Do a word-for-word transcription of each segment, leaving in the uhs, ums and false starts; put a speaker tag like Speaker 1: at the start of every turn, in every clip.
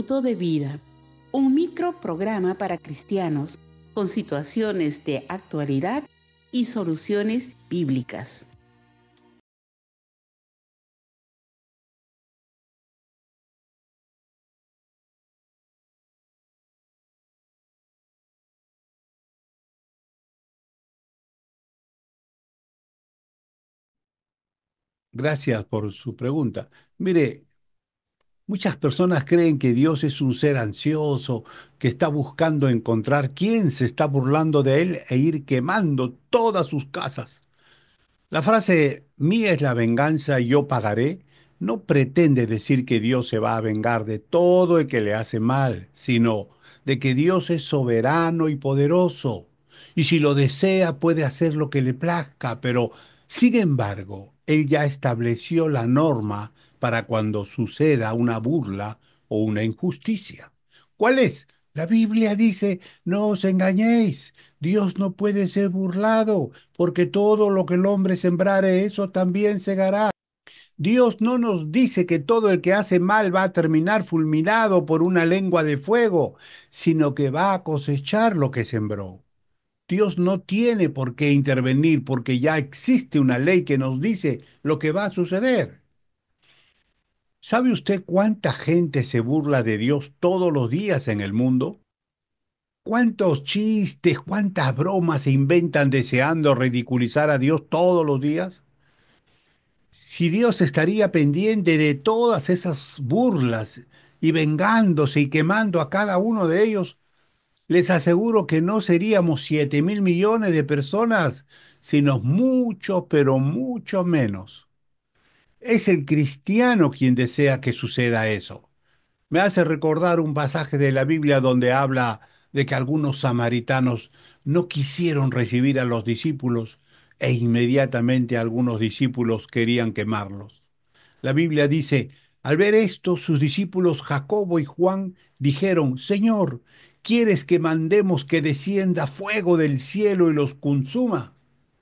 Speaker 1: minuto de vida, un microprograma para cristianos con situaciones de actualidad y soluciones bíblicas.
Speaker 2: Gracias por su pregunta. Mire, muchas personas creen que Dios es un ser ansioso que está buscando encontrar quién se está burlando de él e ir quemando todas sus casas. La frase mía es la venganza y yo pagaré no pretende decir que Dios se va a vengar de todo el que le hace mal, sino de que Dios es soberano y poderoso. Y si lo desea puede hacer lo que le plazca, pero sin embargo, Él ya estableció la norma para cuando suceda una burla o una injusticia. ¿Cuál es? La Biblia dice, no os engañéis, Dios no puede ser burlado porque todo lo que el hombre sembrare, eso también segará. Dios no nos dice que todo el que hace mal va a terminar fulminado por una lengua de fuego, sino que va a cosechar lo que sembró. Dios no tiene por qué intervenir porque ya existe una ley que nos dice lo que va a suceder. ¿Sabe usted cuánta gente se burla de Dios todos los días en el mundo? ¿Cuántos chistes, cuántas bromas se inventan deseando ridiculizar a Dios todos los días? Si Dios estaría pendiente de todas esas burlas y vengándose y quemando a cada uno de ellos, les aseguro que no seríamos siete mil millones de personas, sino mucho, pero mucho menos. Es el cristiano quien desea que suceda eso. Me hace recordar un pasaje de la Biblia donde habla de que algunos samaritanos no quisieron recibir a los discípulos e inmediatamente algunos discípulos querían quemarlos. La Biblia dice, al ver esto, sus discípulos Jacobo y Juan dijeron, Señor, ¿quieres que mandemos que descienda fuego del cielo y los consuma?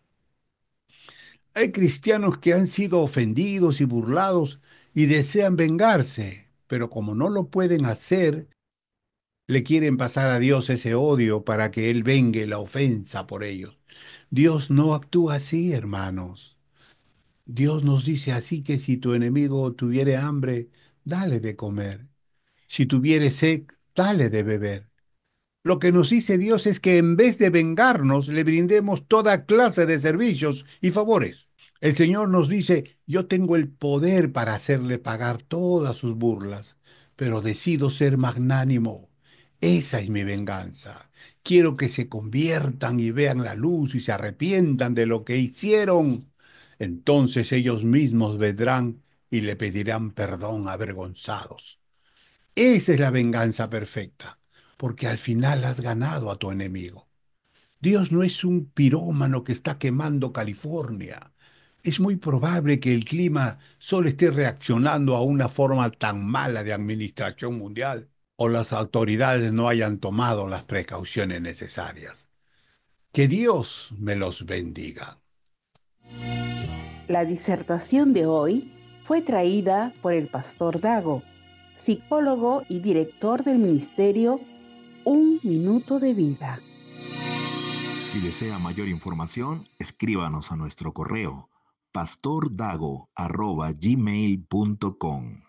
Speaker 2: Hay cristianos que han sido ofendidos y burlados y desean vengarse, pero como no lo pueden hacer, le quieren pasar a Dios ese odio para que Él vengue la ofensa por ellos. Dios no actúa así, hermanos. Dios nos dice así que si tu enemigo tuviere hambre, dale de comer. Si tuviere sed, dale de beber. Lo que nos dice Dios es que en vez de vengarnos, le brindemos toda clase de servicios y favores. El Señor nos dice, yo tengo el poder para hacerle pagar todas sus burlas, pero decido ser magnánimo. Esa es mi venganza. Quiero que se conviertan y vean la luz y se arrepientan de lo que hicieron. Entonces ellos mismos vendrán y le pedirán perdón avergonzados. Esa es la venganza perfecta, porque al final has ganado a tu enemigo. Dios no es un pirómano que está quemando California. Es muy probable que el clima solo esté reaccionando a una forma tan mala de administración mundial o las autoridades no hayan tomado las precauciones necesarias. Que Dios me los bendiga.
Speaker 1: La disertación de hoy fue traída por el pastor Dago, psicólogo y director del ministerio Un Minuto de Vida.
Speaker 3: Si desea mayor información, escríbanos a nuestro correo pastordago arroba gmail punto com.